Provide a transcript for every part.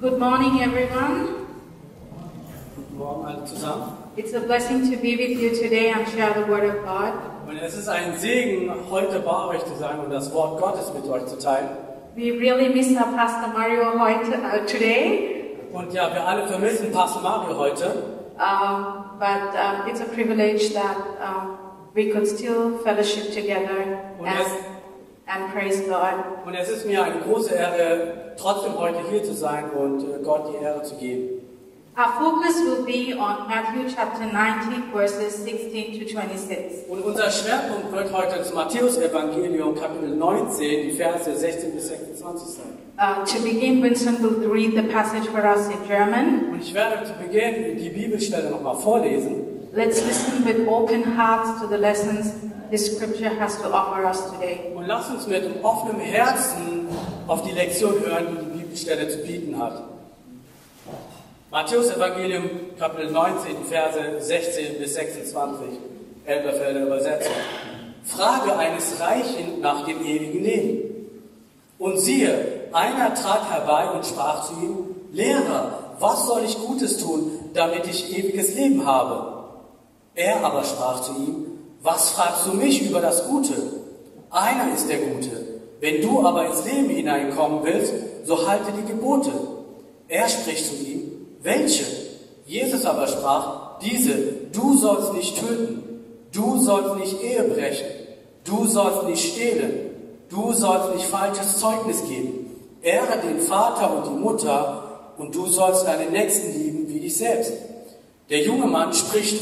Good morning, everyone. Guten Morgen alle zusammen. It's a blessing to be with you today and share the Word of God. Und es ist ein Segen, heute bei euch zu sein und das Wort Gottes mit euch zu teilen. We really miss our Pastor Mario today, Und ja, wir alle vermissen Pastor Mario heute. but it's a privilege that we could still fellowship together and praise God. Und es ist mir eine große Ehre, trotzdem heute hier zu sein und Gott die Ehre zu geben. Our focus will be on Matthew chapter 19, verses 16 to 26. Und unser Schwerpunkt wird heute das Matthäus-Evangelium, Kapitel 19, die Verse 16 bis 26 sein. To begin, Vincent will read the passage for us in German. Und ich werde zu Beginn die Bibelstelle nochmal vorlesen. Let's listen with open hearts to the lessons this scripture has to offer us today. Und lasst uns mit einem offenen Herzen auf die Lektion hören, die die Bibelstelle zu bieten hat. Matthäus Evangelium, Kapitel 19, Verse 16 bis 26, Elberfelder Übersetzung. Frage eines Reichen nach dem ewigen Leben. Und siehe, einer trat herbei und sprach zu ihm, Lehrer, was soll ich Gutes tun, damit ich ewiges Leben habe? Er aber sprach zu ihm, was fragst du mich über das Gute? Einer ist der Gute. Wenn du aber ins Leben hineinkommen willst, so halte die Gebote. Er spricht zu ihm, welche? Jesus aber sprach, diese, du sollst nicht töten, du sollst nicht Ehe brechen, du sollst nicht stehlen, du sollst nicht falsches Zeugnis geben, ehre den Vater und die Mutter und du sollst deinen Nächsten lieben wie dich selbst. Der junge Mann spricht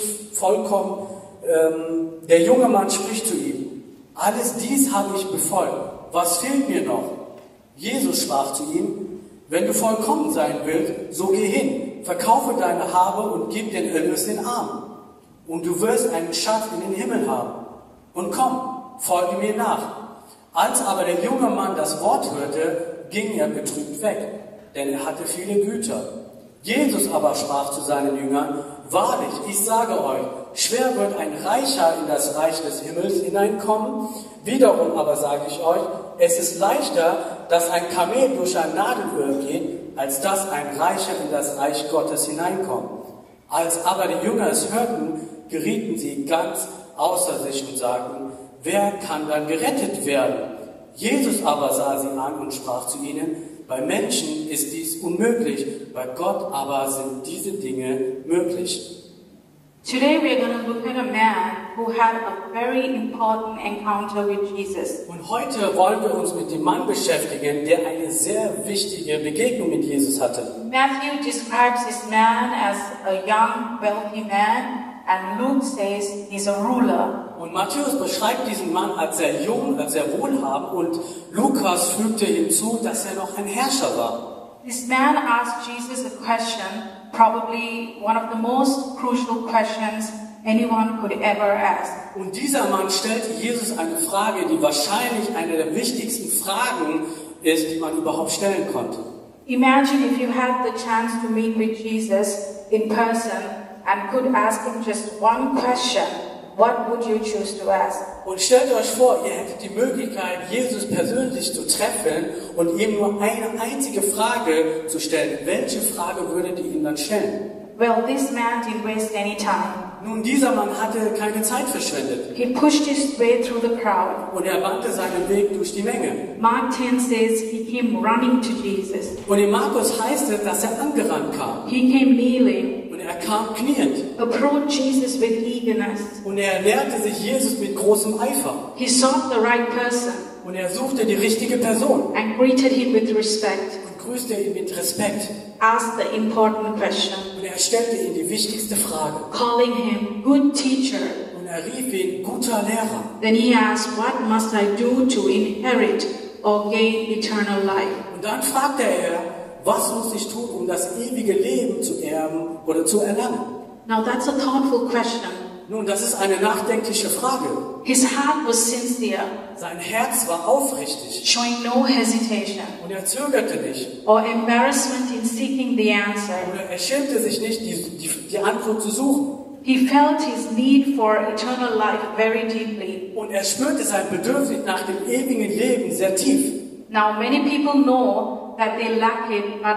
zu ihm, alles dies habe ich befolgt, was fehlt mir noch? Jesus sprach zu ihm, wenn du vollkommen sein willst, so geh hin, verkaufe deine Habe und gib den Erlös den Armen. Und du wirst einen Schatz in den Himmel haben. Und komm, folge mir nach. Als aber der junge Mann das Wort hörte, ging er betrübt weg, denn er hatte viele Güter. Jesus aber sprach zu seinen Jüngern, wahrlich, ich sage euch, schwer wird ein Reicher in das Reich des Himmels hineinkommen. Wiederum aber sage ich euch, es ist leichter, dass ein Kamel durch ein Nadelöhr geht, als dass ein Reicher in das Reich Gottes hineinkommt. Als aber die Jünger es hörten, gerieten sie ganz außer sich und sagten, wer kann dann gerettet werden? Jesus aber sah sie an und sprach zu ihnen, bei Menschen ist dies unmöglich, bei Gott aber sind diese Dinge möglich. Today we are going to look at a man who had a very important encounter with Jesus. Und heute wollen wir uns mit dem Mann beschäftigen, der eine sehr wichtige Begegnung mit Jesus hatte. Matthew describes this man as a young, wealthy man, and Luke says he's a ruler. Und Matthäus beschreibt diesen Mann als sehr jung, als sehr wohlhabend und Lukas fügte hinzu, dass er noch ein Herrscher war. This man asked Jesus a question, probably one of the most crucial questions anyone could ever ask. Und dieser Mann stellte Jesus eine Frage, die wahrscheinlich eine der wichtigsten Fragen ist, die man überhaupt stellen konnte. Imagine if you had the chance to meet with Jesus in person and could ask him just one question. What would you choose to ask? Und stellt euch vor, ihr hättet die Möglichkeit, Jesus persönlich zu treffen und ihm nur eine einzige Frage zu stellen. Welche Frage würdet ihr ihm dann stellen? Well, this man didn't waste any time. Nun, dieser Mann hatte keine Zeit verschwendet. He pushed his way through the crowd. Und er wandte seinen Weg durch die Menge. Mark 10 says he came running to Jesus. Und in Markus heißt es, dass er angerannt kam. He came kneeling. Und er kam kniend. Approached Jesus with eagerness. Und er näherte sich Jesus mit großem Eifer. He sought the right person. Und er suchte die richtige Person. And greeted him with respect. Und grüßte ihn mit Respekt. Asked the important question. Und er stellte ihm die wichtigste Frage. Calling him good teacher. Und er rief ihn guter Lehrer. Then he asked, what must I do to inherit or gain eternal life? Und dann fragte er, was muss ich tun, um das ewige Leben zu erben oder zu erlangen? Now that's a thoughtful question. Nun, das ist eine nachdenkliche Frage. His heart was sincere, Sein Herz war aufrichtig. showing no hesitation Und er zögerte nicht. or embarrassment in seeking the answer. Oder er schämte sich nicht, die Antwort zu suchen. He felt his need for eternal life very deeply. Und er spürte sein Bedürfnis nach dem ewigen Leben sehr tief. Now many people know that they lack it, but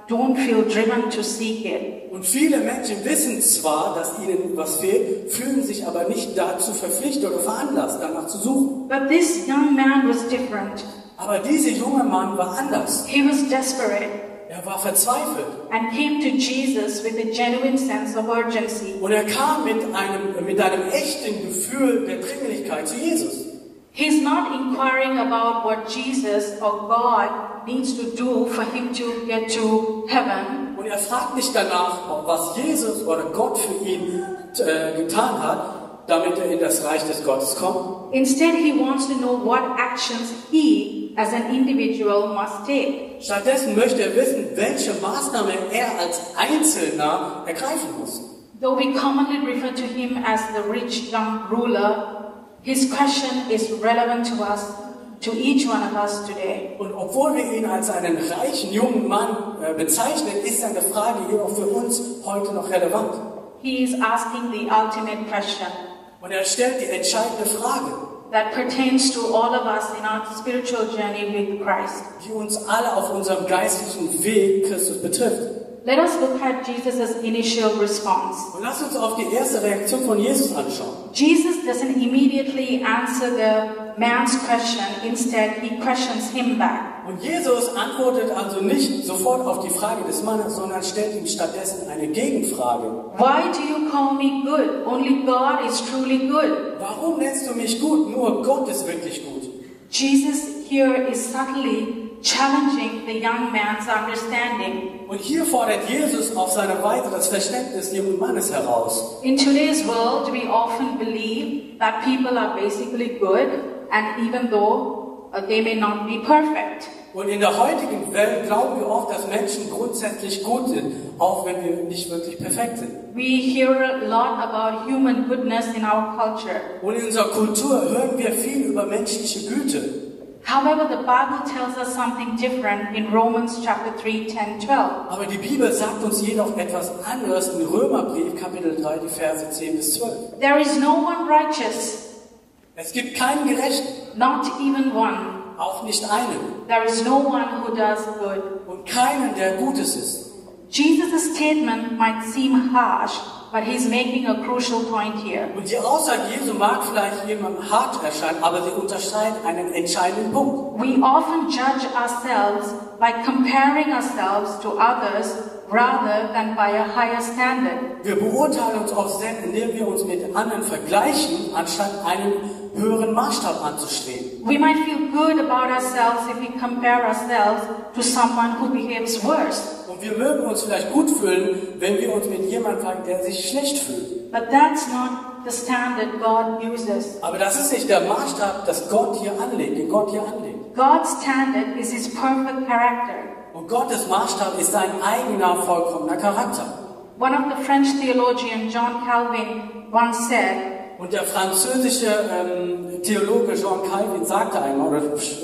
don't feel driven to seek it. Und viele Menschen wissen zwar, dass ihnen was fehlt, fühlen sich aber nicht dazu verpflichtet oder veranlasst, danach zu suchen. But this young man was different. Aber dieser junge Mann war anders. He was desperate Er war verzweifelt. and came to Jesus with a genuine sense of urgency. Und er kam mit einem echten Gefühl der Dringlichkeit zu Jesus. He's not inquiring about what Jesus or God needs to do for him to get to heaven. Und er fragt nicht danach, was Jesus oder Gott für ihn getan hat, damit er in das Reich des Gottes kommt. Instead, he wants to know what actions he, as an individual, must take. Stattdessen möchte er wissen, welche Maßnahme er als Einzelner ergreifen muss. Though we commonly refer to him as the rich young ruler, his question is relevant to us, to each one of us today. Und obwohl wir ihn als einen reichen jungen Mann bezeichnen, ist seine Frage jedoch für uns heute noch relevant. He is asking the ultimate question Und er stellt die entscheidende Frage, that pertains to all of us in our spiritual journey with Christ. die uns alle auf unserem geistlichen Weg Christus betrifft. Let us look at Jesus' initial response. Und lass uns auf die erste Reaktion von Jesus anschauen. Jesus doesn't immediately answer the man's question. Instead, he questions him back. Und Jesus antwortet also nicht sofort auf die Frage des Mannes, sondern stellt ihm stattdessen eine Gegenfrage. Why do you call me good? Only God is truly good. Warum nennst du mich gut? Nur Gott ist wirklich gut. Jesus here is subtly challenging the young man's understanding. Und hier fordert Jesus auf seine Weise das Verständnis des jungen Mannes heraus. In today's world, we often believe that people are basically good, and even though they may not be perfect. Und in der heutigen Welt glauben wir oft, dass Menschen grundsätzlich gut sind, auch wenn wir nicht wirklich perfekt sind. We hear a lot about human goodness in our culture. Und in unserer Kultur hören wir viel über menschliche Güte. However, the Bible tells us something different in Romans chapter 3, 10, 12. Aber die Bibel sagt uns jedoch etwas anderes in Römerbrief, Kapitel 3, die Verse 10 bis 12. There is no one righteous, Es gibt keinen Gerechten, not even one. auch nicht einen, There is no one who does good. und keinen, der Gutes ist. Jesus' statement might seem harsh, but he's making a crucial point here. Und die Aussage Jesu mag vielleicht jemandem hart erscheinen, aber sie unterstreicht einen entscheidenden Punkt. We often judge ourselves by comparing ourselves to others rather than by a higher standard. Wir beurteilen uns oft selbst, indem wir uns mit anderen vergleichen, anstatt einen höheren Maßstab anzustreben. We might feel good about ourselves if we compare ourselves to someone who behaves worse. Und wir mögen uns vielleicht gut fühlen, wenn wir uns mit jemandem vergleichen, der sich schlecht fühlt. But that's not the standard God uses. Aber das ist nicht der Maßstab, das Gott hier anlegt, den Gott hier anlegt. God's standard is His perfect character. Und Gottes Maßstab ist sein eigener, vollkommener Charakter. One of the French theologian John Calvin once said, Und der französische Theologe Jean Calvin sagte einmal,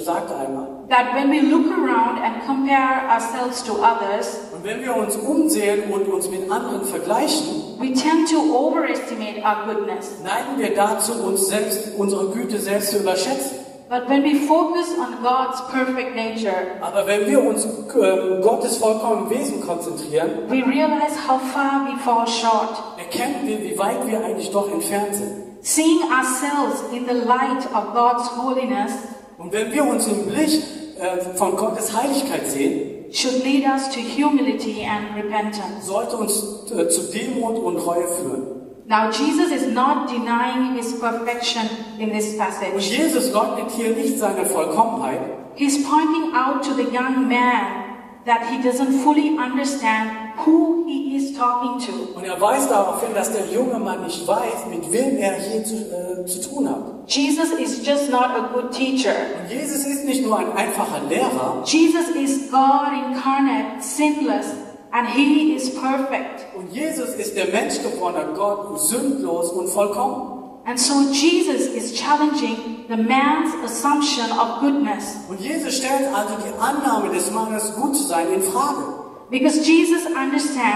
that when we look around and compare ourselves to others, und wenn wir uns umsehen und uns mit anderen vergleichen, we tend to overestimate our goodness. neigen wir dazu, uns selbst, unsere Güte selbst zu überschätzen. But when we focus on God's perfect nature, Aber wenn wir uns Gottes vollkommenen Wesen konzentrieren, we realize how far we fall short. erkennen wir, wie weit wir eigentlich doch entfernt sind. Seeing ourselves in the light of God's holiness Und wenn wir uns im Licht von Gottes Heiligkeit sehen, should lead us to humility and repentance. sollte uns zu Demut und Reue führen. Now, Jesus is not denying His perfection in this Und passage. Jesus leugnet hier nicht seine Vollkommenheit. He's pointing out to the young man that he doesn't fully understand who he is talking to. Und er weist darauf hin, dass der junge Mann nicht weiß, mit wem er hier zu tun hat. Jesus is just not a good teacher. Und Jesus ist nicht nur ein einfacher Lehrer. Jesus is God incarnate, sinless, and He is perfect. Und Jesus ist der menschgewordene Gott, sündlos und vollkommen. And so Jesus is challenging the man's assumption of goodness. Und Jesus stellt also die Annahme des Mannes, gut zu sein, in Frage. Because Jesus understands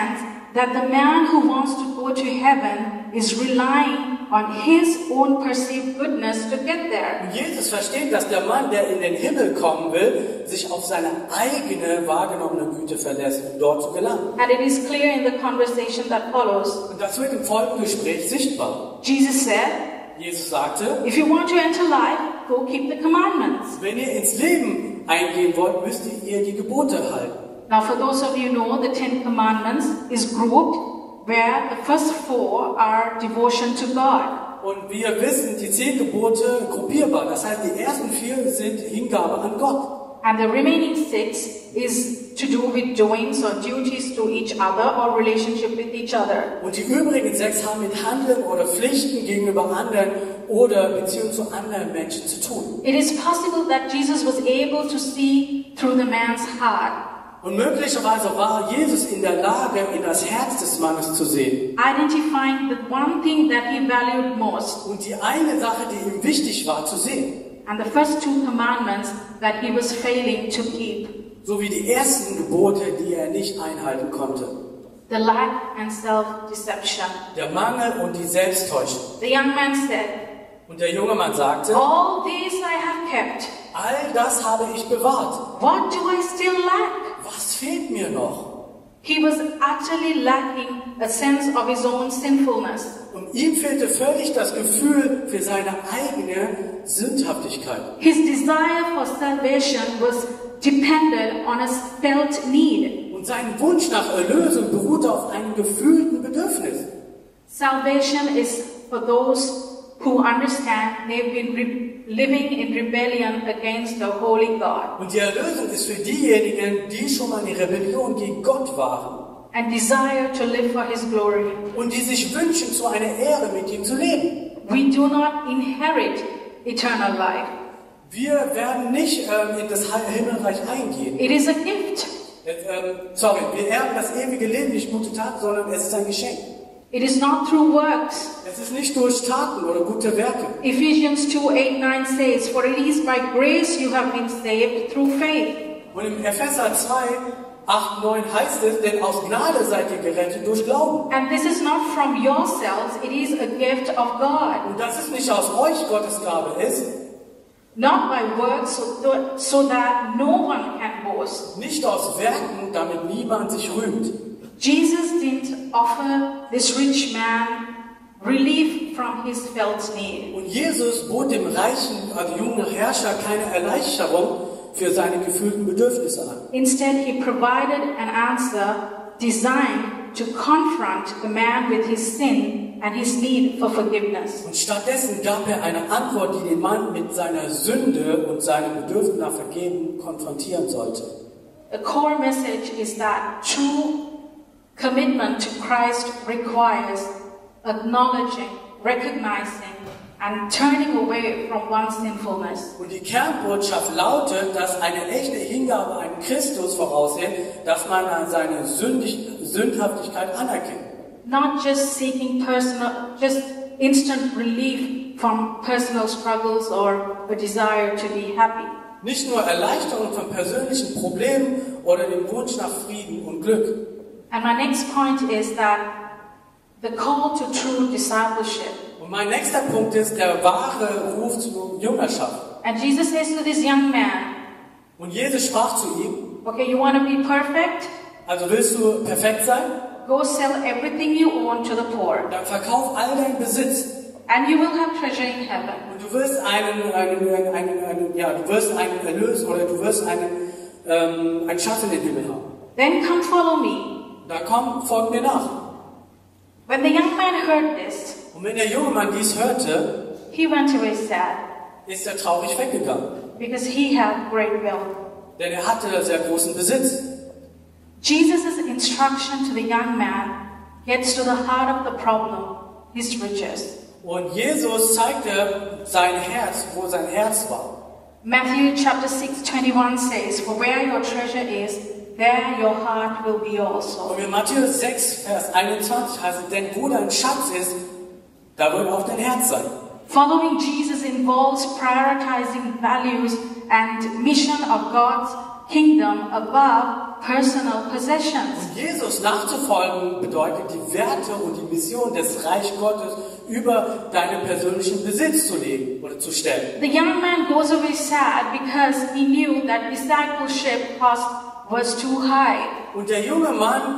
that the man who wants to go to heaven is relying on his own perceived goodness to get there. Und Jesus versteht, dass der Mann, der in den Himmel kommen will, sich auf seine eigene wahrgenommene Güte verlässt, um dort zu gelangen. And it is clear in the conversation that follows. Und das wird im folgenden Gespräch sichtbar. Jesus said, Jesus sagte, if you want to enter life, go keep the commandments. wenn ihr ins Leben eingehen wollt, müsst ihr die Gebote halten. Now for those of you who know, the 10 Commandments is grouped where the first 4 are devotion to God. Und wir wissen, die 10 Gebote gruppierbar. Das heißt, die ersten 4 sind Hingabe an Gott. And the remaining 6 is to do with doings or duties to each other or relationship with each other. Und die übrigen 6 haben mit Handeln oder Pflichten gegenüber anderen oder Beziehungen zu anderen Menschen zu tun. It is possible that Jesus was able to see through the man's heart, Und möglicherweise war Jesus in der Lage, in das Herz des Mannes zu sehen. identifying the one thing that he valued most, Und die eine Sache, die ihm wichtig war, zu sehen. and the first 2 commandments that he was failing to keep, So wie die ersten Gebote, die er nicht einhalten konnte. the lack and self-deception. Der Mangel und die Selbsttäuschung. The young man said, Und der junge Mann sagte, all this I have kept. all das habe ich bewahrt. What do I still lack? Was fehlt mir noch? He was actually lacking a sense of his own sinfulness. Und ihm fehlte völlig das Gefühl für seine eigene Sündhaftigkeit. His desire for salvation was dependent on a felt need. Und sein Wunsch nach Erlösung beruhte auf einem gefühlten Bedürfnis. Salvation is for those who understand they've been living in rebellion against the holy God Und die Erlösung ist für diejenigen, die schon mal in Rebellion gegen Gott waren and desire to live for his glory. und die sich wünschen, zu einer Ehre mit ihm zu leben. We do not inherit eternal life. Wir werden nicht in das Himmelreich eingehen. It is a gift. Wir erben das ewige Leben nicht gute Taten, sondern es ist ein Geschenk. It is not through works. Es ist nicht durch Taten oder gute Werke. Ephesians 2:8-9 says, for it is by grace you have been saved through faith. Und im Epheser 2, 8, 9 heißt es, denn aus Gnade seid ihr gerettet durch Glauben. And this is not from yourselves, it is a gift of God. Und das ist nicht aus euch Gottes Gabe ist, Not by works, so that no one can boast. nicht aus Werken, damit niemand sich rühmt. Jesus didn't offer this rich man relief from his felt need. Und Jesus bot dem reichen, also jungen Herrscher keine Erleichterung für seine gefühlten Bedürfnisse an. Instead, he provided an answer designed to confront the man with his sin and his need for forgiveness. Und stattdessen gab er eine Antwort, die den Mann mit seiner Sünde und seinem Bedürfnis nach Vergeben konfrontieren sollte. The core message is that true commitment to Christ requires acknowledging, recognizing, and turning away from one's sinfulness. Und die Kernbotschaft lautet, dass eine echte Hingabe an Christus voraussetzt, dass man seine Sündhaftigkeit anerkennt. Not just seeking just instant relief from personal struggles or a desire to be happy. Nicht nur Erleichterung von persönlichen Problemen oder dem Wunsch nach Frieden und Glück. And my next point is that the call to true discipleship. Und mein nächster Punkt ist der wahre Ruf zur Jüngerschaft. And Jesus says to this young man, Und Jesus sprach zu ihm, okay, you want to be perfect? also willst du perfekt sein? Go sell everything you own to the poor, Dann verkauf all deinen Besitz and you will have treasure in heaven. und du wirst einen Erlös oder du wirst einen Schatz in den Himmel haben. Then come follow me. Dann komm, folg mir nach. When the young man heard this, Und wenn der junge Mann dies hörte, he went away sad ist er traurig weggegangen, because he had great wealth. denn er hatte sehr großen Besitz. Jesus' instruction to the young man gets to the heart of the problem, his riches. Und Jesus zeigte sein Herz, wo sein Herz war. Matthew chapter 6:21 says, for where your treasure is, there your heart will be also. Und in Matthäus 6, Vers 21 heißt es, denn wo dein Schatz ist, da wird auch dein Herz sein. Following Jesus involves prioritizing values and mission of God's kingdom above personal possessions. Jesus nachzufolgen bedeutet, die Werte und die Mission des Reich Gottes über deinen persönlichen Besitz zu legen oder zu stellen. The young man goes away sad because he knew that discipleship cost was too high. Und der junge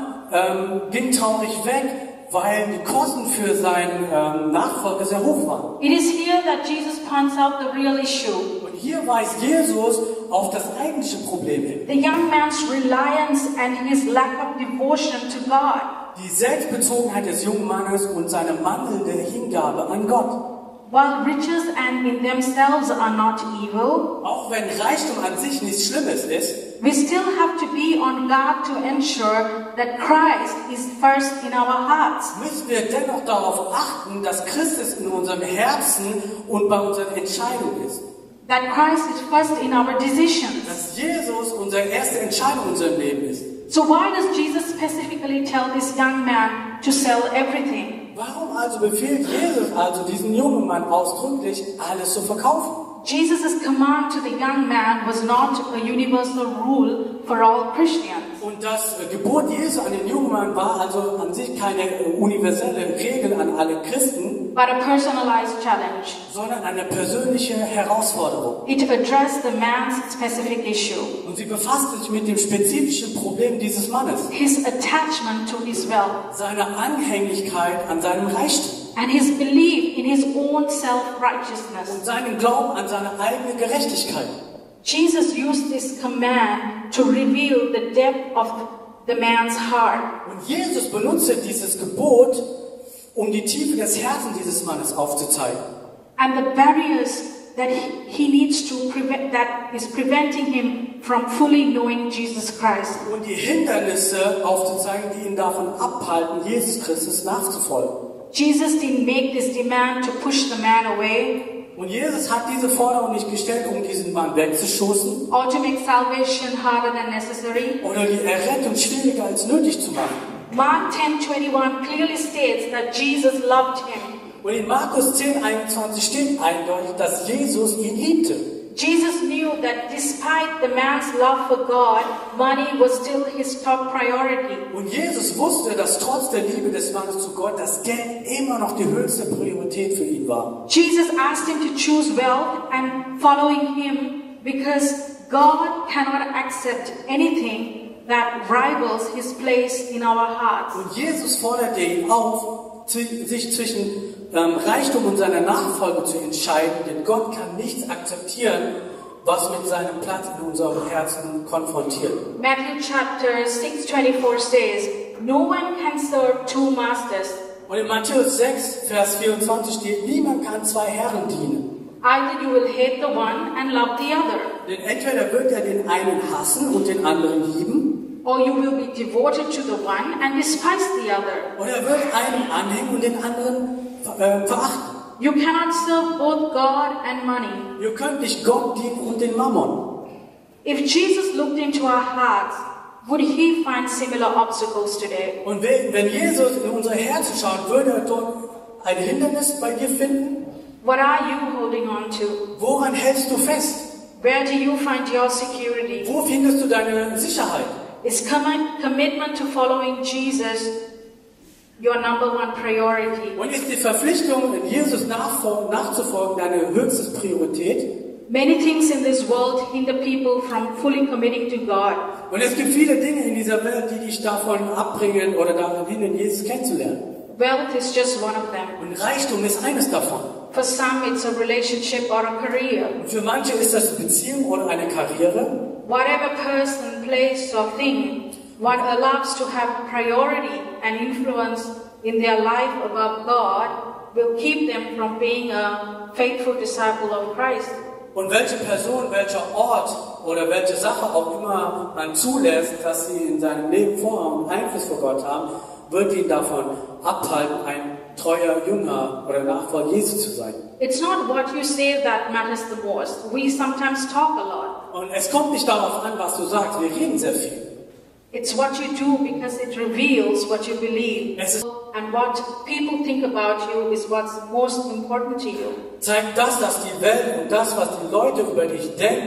Mann ging traurig weg, weil die Kosten für seinen Nachfolger sehr hoch waren. It is here that Jesus points out the real issue. Und hier weist Jesus auf das eigentliche Problem hin. The young man's reliance and his lack of devotion to God. Die Selbstbezogenheit des jungen Mannes und seine mangelnde Hingabe an Gott. While riches and in themselves are not evil, Auch wenn Reichtum an sich nichts Schlimmes ist, we still have to be on guard to ensure that Christ is first in our hearts. müssen wir dennoch darauf achten, dass Christus in unserem Herzen und bei unseren Entscheidungen ist. That Christ is first in our decisions. Dass Jesus unsere erste Entscheidung in unserem Leben ist. So why does Jesus specifically tell this young man to sell everything? Warum also befiehlt Jesus also diesen jungen Mann ausdrücklich, alles zu verkaufen? Jesus' command to the young man was not a universal rule for all Christians. Und das Gebot Jesu an den jungen Mann war also an sich keine universelle Regel an alle Christen, But a personalized challenge. sondern eine persönliche Herausforderung. It addressed the man's specific issue, Und sie befasste sich mit dem spezifischen Problem dieses Mannes, his attachment to his wealth, seine Anhänglichkeit an seinem Reichtum and his belief in his own self-righteousness. und seinen Glauben an seine eigene Gerechtigkeit. Jesus used this command to reveal the depth of the man's heart. Und Jesus benutzte dieses Gebot, um die Tiefe des Herzens dieses Mannes aufzuzeigen. And the barriers that he needs to prevent, that is preventing him from fully knowing Jesus Christ. Und die Hindernisse aufzuzeigen, die ihn davon abhalten, Jesus Christus nachzufolgen. Jesus didn't make this demand to push the man away Und Jesus hat diese Forderung nicht gestellt, um diesen Mann wegzustoßen or to make salvation harder than necessary. oder die Errettung schwieriger als nötig zu machen. Mark 10:21 clearly states that Jesus loved him. Und in Markus 10,21 steht eindeutig, dass Jesus ihn liebte. Jesus knew that despite the man's love for God, money was still his top priority. Und Jesus wusste, dass trotz der Liebe des Mannes zu Gott das Geld immer noch die höchste Priorität für ihn war. Jesus asked him to choose wealth and following him because God cannot accept anything that rivals his place in our hearts. Und Jesus forderte ihn auf, sich zwischen Reichtum und seiner Nachfolge zu entscheiden, denn Gott kann nichts akzeptieren, was mit seinem Platz in unserem Herzen konfrontiert. Matthew chapter 6:24 says, "No one can serve two masters. Und in Matthäus 6, Vers 24 steht, niemand kann zwei Herren dienen. Either you will hate the one and love the other, Denn entweder wird er den einen hassen und den anderen lieben, or you will be devoted to the one and despise the other. oder er wird einen anhängen und den anderen verachten. You cannot serve both God and money." Ihr könnt nicht Gott dienen und den Mammon. If Jesus looked into our hearts, would he find similar obstacles today? Und wenn Jesus in unsere Herzen schaut, würde er dort ein Hindernis bei dir finden? What are you holding on to? Woran hältst du fest? Where do you find your security? Wo findest du deine Sicherheit? Is commitment to following Jesus your number one priority? Und ist die Verpflichtung, in Jesus nachzufolgen, deine höchste Priorität? Many things in this world hinder people from fully committing to God. Und es gibt viele Dinge in dieser Welt, die dich davon abbringen oder daran hindern, Jesus kennenzulernen. Wealth is just one of them. Und Reichtum ist eines davon. For some, it's a relationship or a career. Und für manche ist das eine Beziehung oder eine Karriere. Whatever person, place, or thing, what allows to have priority and influence in their life above God will keep them from being a faithful disciple of Christ. Und welche Person, welcher Ort oder welche Sache auch immer man zulässt, dass sie in seinem Leben Vorrang und Einfluss vor Gott haben, wird ihn davon abhalten, ein treuer Jünger oder Nachfolger Jesu zu sein. It's not what you say that matters the most. We sometimes talk a lot. Und es kommt nicht darauf an, was du sagst. Wir reden sehr viel. It's what you do because it reveals what you believe. Es ist, And what people think about you is what's most important to you. zeigt das, dass die Welt und das, was die Leute über dich denken,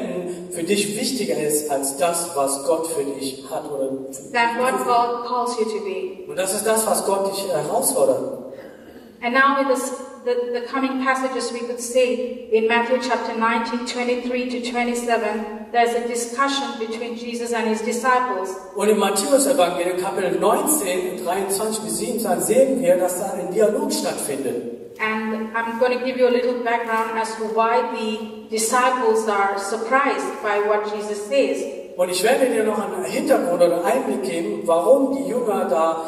für dich wichtiger ist als das, was Gott für dich hat. Than what God calls you to be. Und das ist das, was Gott dich herausfordert. And now with the coming passages we could see in Matthew chapter 19, 23 to 27, there's a discussion between Jesus and his disciples. Und im Matthäus-Evangelium Kapitel 19, 23 bis 27 sehen wir, dass da ein Dialog stattfindet. And I'm going to give you a little background as to why the disciples are surprised by what Jesus says. Und ich werde dir noch einen Hintergrund oder einen Einblick geben, warum die Jünger da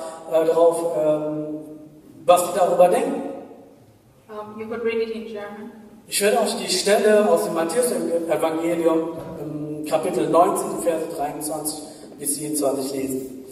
was sie darüber denken. You could read it in German. Ich werde euch die Stelle aus dem Matthäus-Evangelium, Kapitel 19, Verse 23 bis 27 lesen.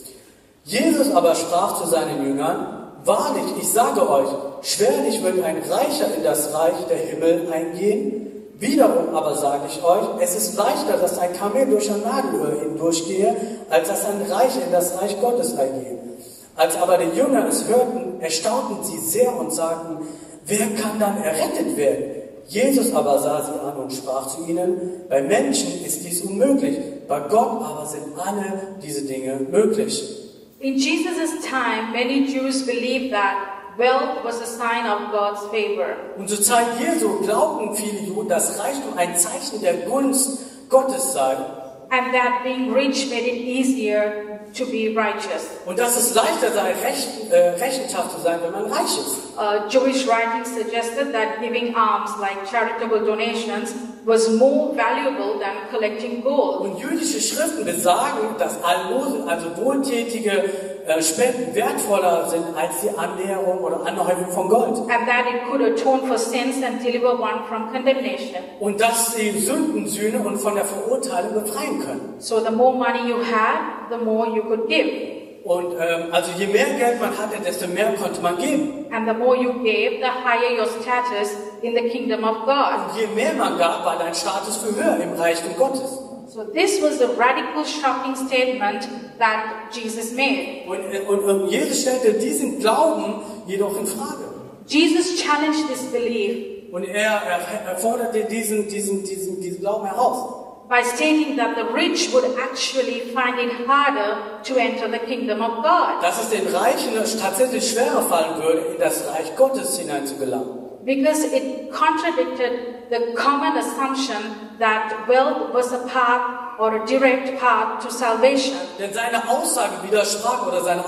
Jesus aber sprach zu seinen Jüngern: Wahrlich, ich sage euch, schwerlich wird ein Reicher in das Reich der Himmel eingehen. Wiederum aber sage ich euch, es ist leichter, dass ein Kamel durch ein Nadelöhr hindurchgehe, als dass ein Reicher in das Reich Gottes eingeht. Als aber die Jünger es hörten, erstaunten sie sehr und sagten: Wer kann dann errettet werden? Jesus aber sah sie an und sprach zu ihnen: Bei Menschen ist dies unmöglich, bei Gott aber sind alle diese Dinge möglich. In Jesus' time, many Jews believed that wealth was a sign of God's favor. Und zur Zeit Jesu glaubten viele Juden, dass Reichtum ein Zeichen der Gunst Gottes sei. And that being rich made it easier to be righteous. Und dass es leichter sei, rechenschaft zu sein, wenn man reich ist. Jewish writings suggested that giving alms like charitable donations was more valuable than collecting gold. Und jüdische Schriften besagen, dass Almosen, also wohltätige Spenden, wertvoller sind als die Annäherung oder Anhäufung von Gold. And that it could atone for sins and deliver one from condemnation. Und dass sie Sündensühne und von der Verurteilung befreien können. So the more money you had, the more you could give. Und also je mehr Geld man hatte, desto mehr konnte man geben. And the more you gave, the higher your status in the kingdom of God. Und je mehr man gab, war dein Status viel höher im Reichtum Gottes. So this was the radical shocking statement that Jesus made. Und Jesus stellte diesen Glauben jedoch in Frage. Jesus challenged this belief Und er forderte diesen Glauben heraus. by stating that the rich would actually find it harder to enter the kingdom of God. Dass es den Reichen tatsächlich schwerer fallen würde, in das Reich Gottes hineinzugelangen. Because it contradicted the common assumption that wealth was a path or a direct path to salvation. Denn seine Aussage widersprach,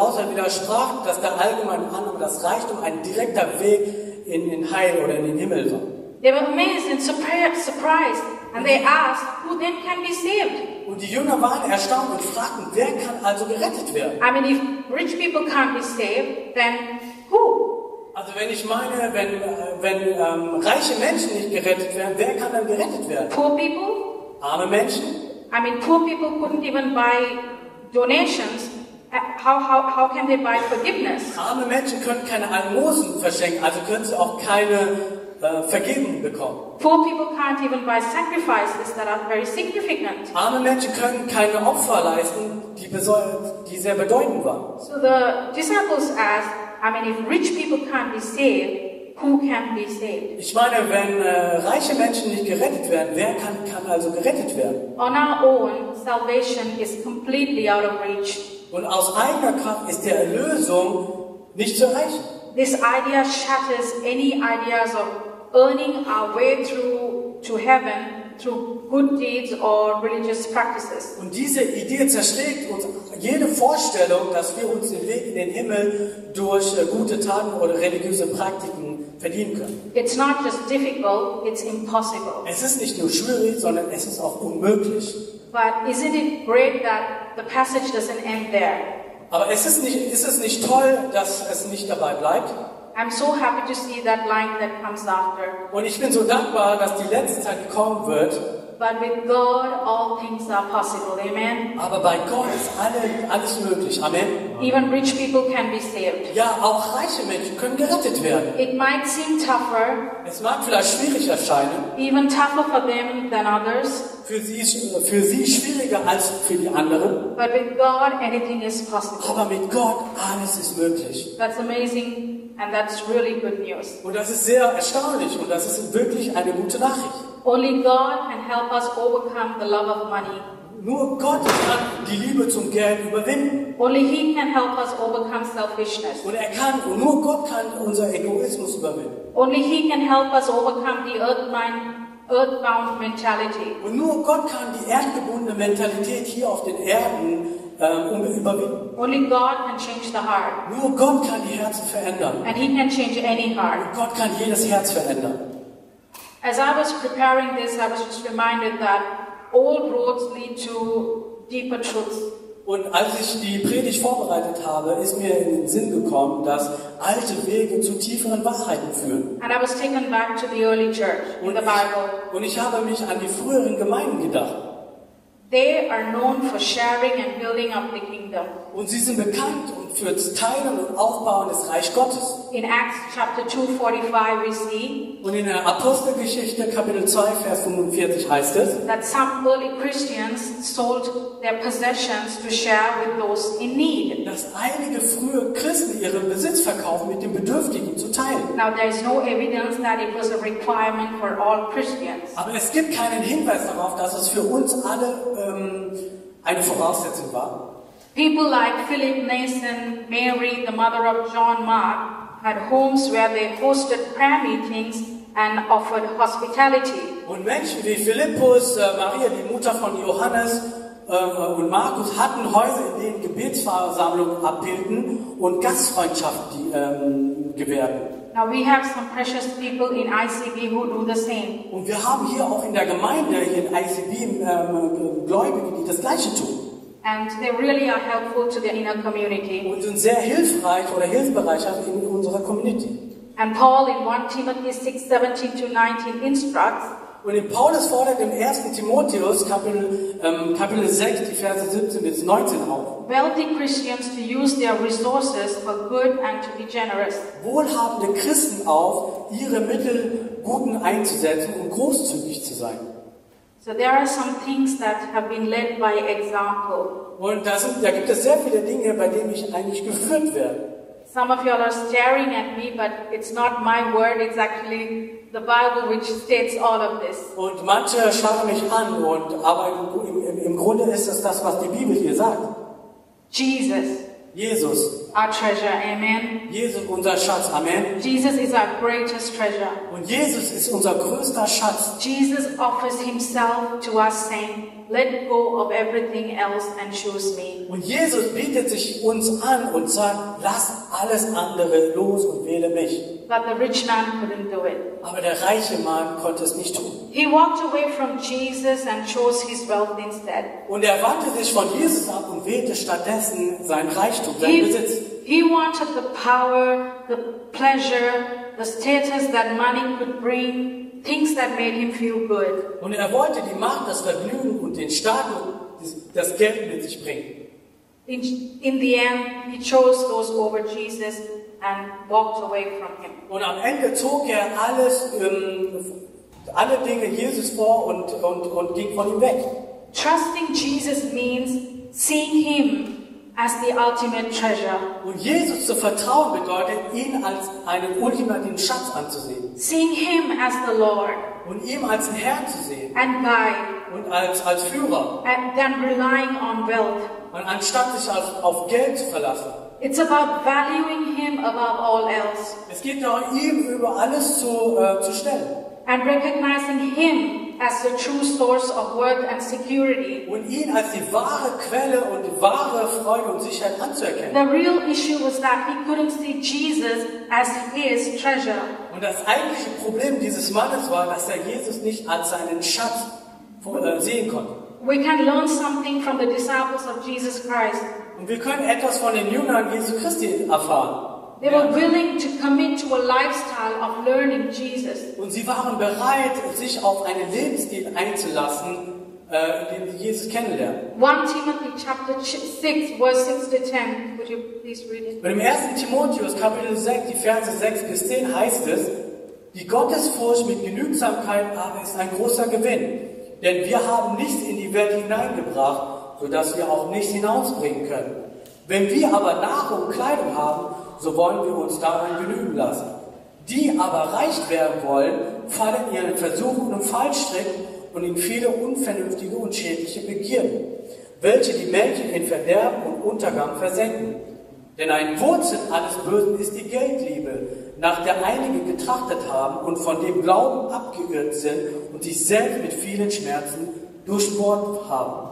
dass der allgemeine Annahme, dass Reichtum ein direkter Weg in Heil oder in den Himmel war. They were amazed and surprised, and they asked, who then can be saved? Und die Jünger waren erstaunt und fragten, wer kann also gerettet werden? I mean, if rich people can't be saved, then who? Also wenn ich meine, wenn reiche Menschen nicht gerettet werden, wer kann dann gerettet werden? Poor people? Arme Menschen? I mean, poor people couldn't even buy donations. How can they buy forgiveness? Arme Menschen können keine Almosen verschenken, also können sie auch keine Vergebung bekommen. Poor people can't even buy sacrifices that are very significant. Arme Menschen können keine Opfer leisten, die sehr bedeutend waren. So the disciples asked, I mean, if rich people can't be saved, who can be saved? Ich meine, wenn reiche Menschen nicht gerettet werden, wer kann also gerettet werden? On our own, salvation is completely out of reach. Und aus eigener Kraft ist der Erlösung nicht zu erreichen. This idea shatters any ideas of earning our way through to heaven through good deeds or religious practices. Und diese Idee zerschlägt uns jede Vorstellung, dass wir uns den Weg in den Himmel durch gute Taten oder religiöse Praktiken verdienen können. It's not just difficult, it's impossible. Es ist nicht nur schwierig, sondern es ist auch unmöglich. But isn't it great that the passage doesn't end there? Aber ist es nicht toll, dass es nicht dabei bleibt? I'm so happy to see that line that comes after. Und ich bin so dankbar, dass die letzte Zeit kommen wird. But with God, all things are possible. Amen. Aber bei Gott ist alles möglich. Amen. Even rich people can be saved. Ja, auch reiche Menschen können gerettet werden. It might seem tougher, Es mag vielleicht schwierig erscheinen, even tougher for them than others. für sie schwieriger als für die anderen. But with God, anything is possible. Aber mit Gott alles ist möglich. That's amazing, and that's really good news. Und das ist sehr erstaunlich und das ist wirklich eine gute Nachricht. Only God can help us overcome the love of money. Nur Gott kann die Liebe zum Geld überwinden. Only He can help us overcome selfishness. Und nur Gott kann unser Egoismus überwinden. Only He can help us overcome the earthbound mentality. Und nur Gott kann die erdgebundene Mentalität hier auf den Erden überwinden. Only God can change the heart. Nur Gott kann die Herzen verändern. And He can change any heart. Und Gott kann jedes Herz verändern. As I was preparing this, I was just reminded that all roads lead to deeper truths. Und als ich die Predigt vorbereitet habe, ist mir in den Sinn gekommen, dass alte Wege zu tieferen Wahrheiten führen. And I was taken back to the early church in the Bible. Und ich habe mich an die früheren Gemeinden gedacht. They are known for sharing and building up the kingdom. Und sie sind bekannt für das Teilen und Aufbauen des Reich Gottes. In Acts chapter 2:45 we see Und in der Apostelgeschichte Kapitel 2 Vers 45 heißt es, that some early Christians sold their possessions to share with those in need. dass einige frühe Christen ihren Besitz verkaufen, mit den Bedürftigen zu teilen. Now there is no evidence that it was a requirement for all Christians. Aber es gibt keinen Hinweis darauf, dass es für uns alle eine Voraussetzung war. People like Philip, Nathan, Mary, the mother of John Mark, had homes where they hosted prayer meetings and offered hospitality. Und Menschen wie Philippus, Maria, die Mutter von Johannes und Markus hatten Häuser, in denen Gebetsversammlungen abhielten und Gastfreundschaft gewährten. Now we have some precious people in ICB who do the same. Und wir haben hier auch in der Gemeinde, hier in ICB, Gläubige, die das Gleiche tun. And they really are helpful to the inner community. Und sind sehr hilfreich oder hilfsbereich in unserer Community. And Paul in 1 Timothy 6:17-19 instructs, Und in Paulus fordert im 1. Timotheus Kapitel 6, die Verse 17 bis 19 auf. wealthy Christians to use their resources for good and to be generous. Wohlhabende Christen auf, ihre Mittel guten einzusetzen und großzügig zu sein. So there are some things that have been led by example. Und da gibt es sehr viele Dinge, bei denen ich eigentlich geführt werde. Some of you all are staring at me, but it's not my word, it's actually the Bible which states all of this. Und manche schauen mich an, aber im Grunde ist es das, was die Bibel hier sagt. Jesus, our treasure, amen. Jesus, unser Schatz, Amen. Jesus is our greatest treasure. Und Jesus ist unser größter Schatz. Jesus offers himself to us saying, let go of everything else and choose me. Und Jesus bietet sich uns an und sagt, lass alles andere los und wähle mich. But the rich man couldn't do it. Aber der reiche Mann konnte es nicht tun. He walked away from Jesus and chose his wealth instead. Und er wandte sich von Jesus ab und wählte stattdessen sein Reichtum, seinen Besitz. He wanted the power, the pleasure, the status that money could bring, things that made him feel good. Und er wollte die Macht, das Vergnügen und den Status, das Geld mit sich bringen. In the end, he chose those over Jesus and walked away from him. Und am Ende zog er alle Dinge Jesus vor und ging von ihm weg. Trusting Jesus means seeing him as the ultimate treasure. Und Jesus zu vertrauen bedeutet, ihn als einen ultimativen Schatz anzusehen. Seeing him as the Lord. Und ihm als den Herrn zu sehen. And guide. Und als Führer. And then relying on wealth. Und anstatt sich auf Geld zu verlassen. It's about valuing him above all else. Es geht darum, ihm über alles zu stellen. And recognizing him as the true source of worth and security. Und ihn als die wahre Quelle und die wahre Freude und Sicherheit anzuerkennen. The real issue was that he couldn't see Jesus as his treasure. Und das eigentliche Problem dieses Mannes war, dass er Jesus nicht als seinen Schatz sehen konnte. We can learn something from the disciples of Jesus Christ. Und wir können etwas von den Jüngern Jesu Christi erfahren. They were willing to commit to a lifestyle of learning Jesus. Und sie waren bereit, sich auf einen Lebensstil einzulassen, in dem sie Jesus kennenlernen. 1 Timothy chapter 6, verse 6 to 10. Would you please read it? Und im 1. Timotheus Kapitel 6, die Verse 6 bis 10 heißt es, die Gottesfurcht mit Genügsamkeit aber ist ein großer Gewinn. Denn wir haben nichts in die Welt hineingebracht, sodass wir auch nichts hinausbringen können. Wenn wir aber Nahrung und Kleidung haben, so wollen wir uns daran genügen lassen. Die aber reich werden wollen, fallen in ihren Versuchen und Fallstricken und in viele unvernünftige und schädliche Begierden, welche die Menschen in Verderben und Untergang versenken. Denn ein Wurzel alles Bösen ist die Geldliebe, nach der einige getrachtet haben und von dem Glauben abgeirrt sind und sich selbst mit vielen Schmerzen durchbohrt haben.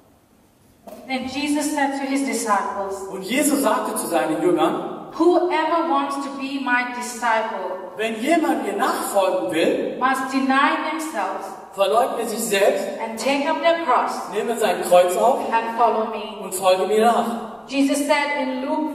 Then Jesus said to his disciples, Und Jesus sagte zu seinen Jüngern, whoever wants to be my disciple wenn jemand mir nachfolgen will, must deny themselves verleugne sich selbst, and take up their cross nehme sein Kreuz auf and follow me. und folge mir nach. Jesus said in Luke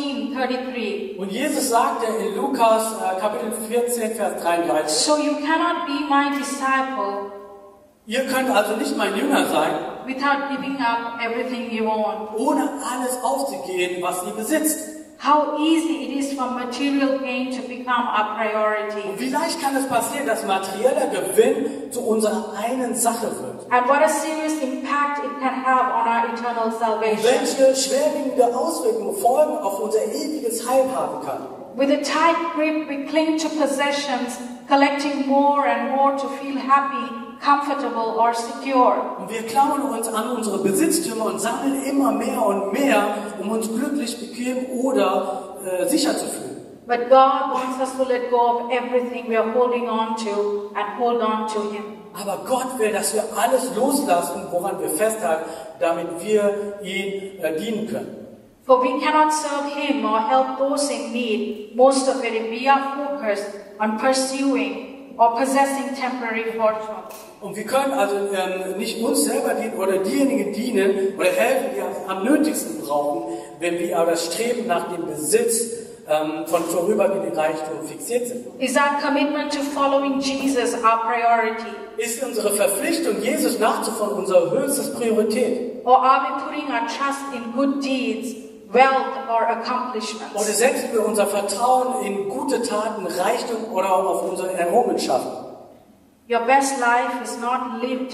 14:33, Und Jesus sagte in Lukas Kapitel 14, Vers 33, so you cannot be my disciple ihr könnt also nicht mein Jünger sein, without giving up everything you own. ohne alles aufzugeben, was ihr besitzt. How easy it is for material gain to become a priority. Und wie leicht kann es passieren, dass materieller Gewinn zu unserer einen Sache wird? And what a serious impact it can have on our eternal Und salvation. welche schwerwiegende Auswirkungen, Folgen auf unser ewiges Heil haben kann. With a tight grip, we cling to possessions, collecting more and more to feel happy, comfortable or secure. Und wir klammern uns an unsere Besitztümer und sammeln immer mehr und mehr, um uns glücklich, bequem oder sicher zu fühlen. But God wants us to let go of everything we are holding on to and hold on to Him. Aber Gott will, dass wir alles loslassen, woran wir festhalten, damit wir ihm dienen können. For we cannot serve Him or help those in need, most of it if we are focused on pursuing or possessing temporary fortunes. Und wir können also nicht uns selber dienen oder diejenigen dienen oder helfen, die es am nötigsten brauchen, wenn wir aber das Streben nach dem Besitz von vorübergehenden Reichtum fixiert sind. Is our commitment to following Jesus our priority? Ist unsere Verpflichtung, Jesus nachzufolgen, unsere höchste Priorität? Or are we putting our trust in good deeds, wealth or accomplishments? Oder setzen wir unser Vertrauen in gute Taten, Reichtum oder auf unsere Errungenschaften? Your best life is not lived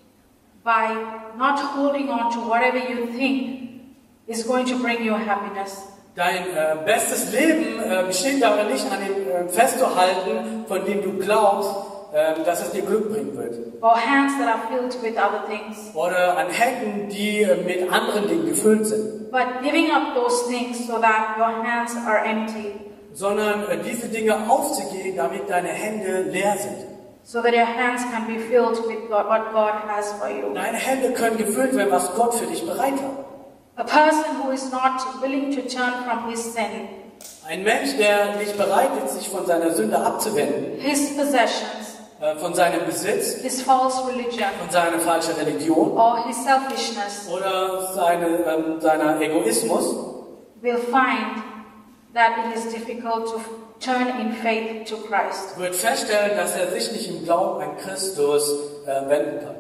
by not holding on to whatever you think is going to bring you happiness. Dein bestes Leben besteht darin nicht an dem festzuhalten, von dem du glaubst, dass es dir Glück bringen wird. Or hands that are filled with other things. Oder an Händen, die mit anderen Dingen gefüllt sind. But giving up those things so that your hands are empty. Sondern diese Dinge aufzugeben, damit deine Hände leer sind. So that your hands can be filled with what God has for you. Deine Hände können gefüllt werden, was Gott für dich bereit hat. A person who is not willing to turn from his sin, Ein Mensch, der nicht bereit ist, sich von seiner Sünde abzuwenden, his possessions, von seinem Besitz, his false religion, von seiner falschen Religion or his selfishness, oder seiner Egoismus, will find that it is difficult to turn in faith to Christ. wird feststellen, dass er sich nicht im Glauben an Christus wenden kann.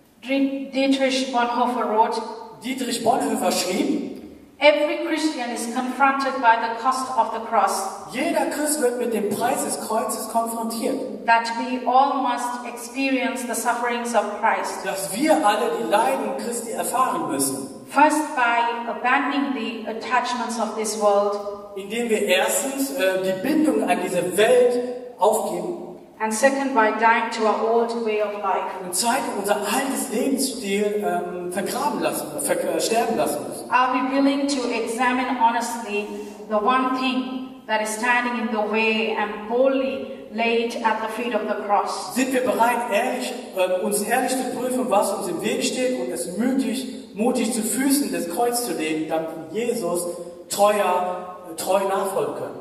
Dietrich Bonhoeffer wrote, Dietrich Bonhoeffer schrieb, every Christian is confronted by the cost of the cross, jeder Christ wird mit dem Preis des Kreuzes konfrontiert. that we all must experience the sufferings of Christ. Dass wir alle die Leiden Christi erfahren müssen. First by abandoning the attachments of this world, Indem wir erstens die Bindung an diese Welt aufgeben and second by dying to our old way of life. und zweitens unser altes Lebensstil sterben lassen müssen. Are we willing to examine honestly the one thing that is standing in the way and boldly lay it at the feet of the cross? Sind wir bereit, uns ehrlich zu prüfen, was uns im Weg steht und es mutig zu Füßen des Kreuzes zu legen, damit wir Jesus treu nachfolgen können?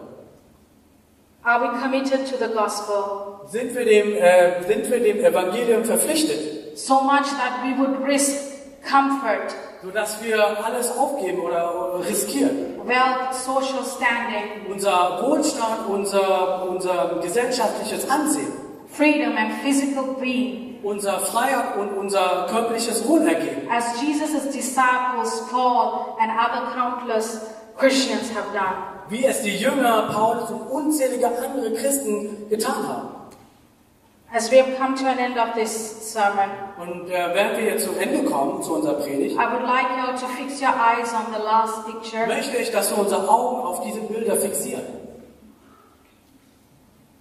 Are we committed to the gospel Sind wir dem Evangelium verpflichtet, so much that we would risk comfort, sodass wir alles aufgeben oder riskieren? wealth, social standing, Unser Wohlstand, unser gesellschaftliches Ansehen, freedom and physical being, unser Freiheit und unser körperliches Wohlergehen, as Jesus' disciples, Paul and other countless Christians have done. wie es die Jünger, Paulus und unzählige andere Christen getan haben. As we have come to an end of this sermon, Und während wir jetzt zum Ende kommen, zu unserer Predigt, I would like you to fix your eyes on the last picture. möchte ich, dass wir unsere Augen auf diese Bilder fixieren.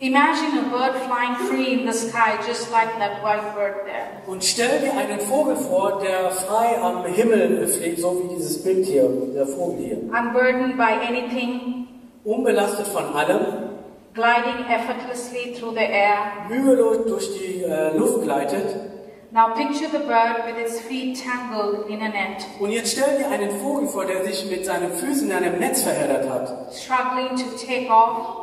Imagine a bird flying free in the sky, just like that white bird there. Und stell dir einen Vogel vor, der frei am Himmel fliegt, so wie dieses Bild hier, der Vogel hier. Unburdened by anything, Unbelastet von allem, gliding effortlessly through the air. mühelos durch die Luft gleitet. Now picture the bird with its feet tangled in a net, Und jetzt stell dir einen Vogel vor, der sich mit seinen Füßen in einem Netz verheddert hat. struggling to take off,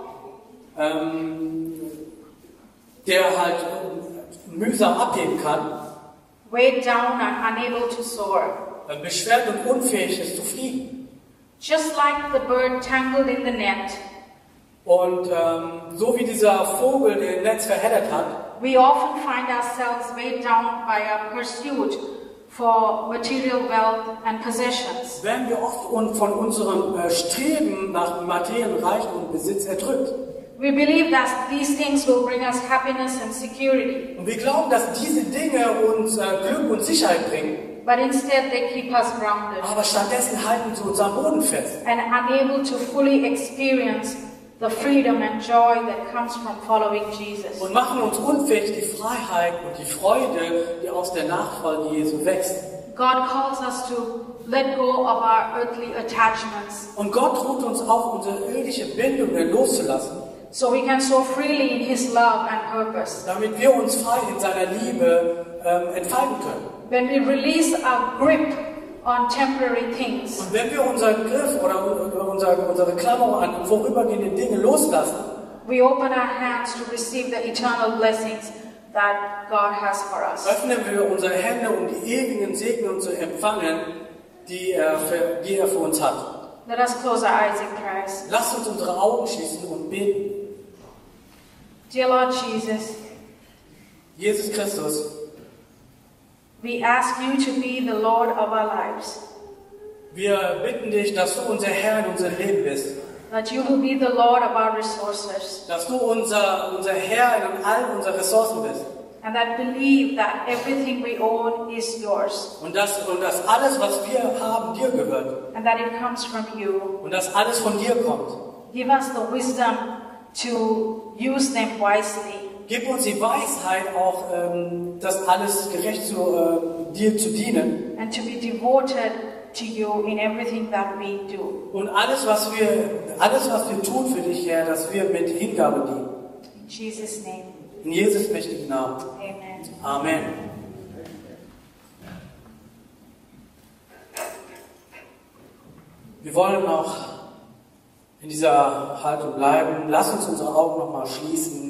Der halt mühsam abheben kann, weighed down and unable to soar. beschwert und unfähig ist zu fliegen. Just like the bird tangled in the net, Und so wie dieser Vogel den Netz verheddert hat, we often find ourselves weighed down by a pursuit for material wealth and possessions. werden wir oft von unserem Streben nach materiellen Reichtum und Besitz erdrückt. We believe that these things will bring us happiness and security, Und wir glauben, dass diese Dinge uns Glück und Sicherheit bringen, but instead they keep us grounded aber stattdessen halten sie uns am Boden fest and unable to fully experience the freedom and joy that comes from following Jesus. und machen uns unfähig, die Freiheit und die Freude, die aus der Nachfolge Jesu wächst. God calls us to let go of our earthly attachments Und Gott ruft uns auf, unsere irdische Bindungen loszulassen, so we can soar freely in His love and purpose. damit wir uns frei in seiner Liebe entfalten können. When we release our grip on temporary things, Und wenn wir unseren Griff oder unsere Klammer an vorübergehenden Dinge loslassen, we open our hands to receive the eternal blessings that God has for us. öffnen wir unsere Hände, um die ewigen Segnungen zu empfangen, die er für uns hat. Let us close our eyes in prayer. Lasst uns unsere Augen schließen und beten. Dear Lord Jesus, Jesus Christus, we ask you to be the Lord of our lives, wir bitten dich, dass du unser Herr in unserem Leben bist, that you will be the Lord of our resources, dass du unser Herr in all unseren Ressourcen bist and that believe that everything we own is yours, und dass alles, was wir haben, dir gehört and that it comes from you. und dass alles von dir kommt. Give us the wisdom to use them wisely, Gib uns die Weisheit, auch das alles gerecht dir zu dienen and to be devoted to you in everything that we do. und alles, was wir tun für dich, Herr, dass wir mit Hingabe dienen. In Jesus' name, In Jesus mächtigen Namen. amen. Amen. Wir wollen noch in dieser Haltung bleiben. Lass uns unsere Augen nochmal schließen.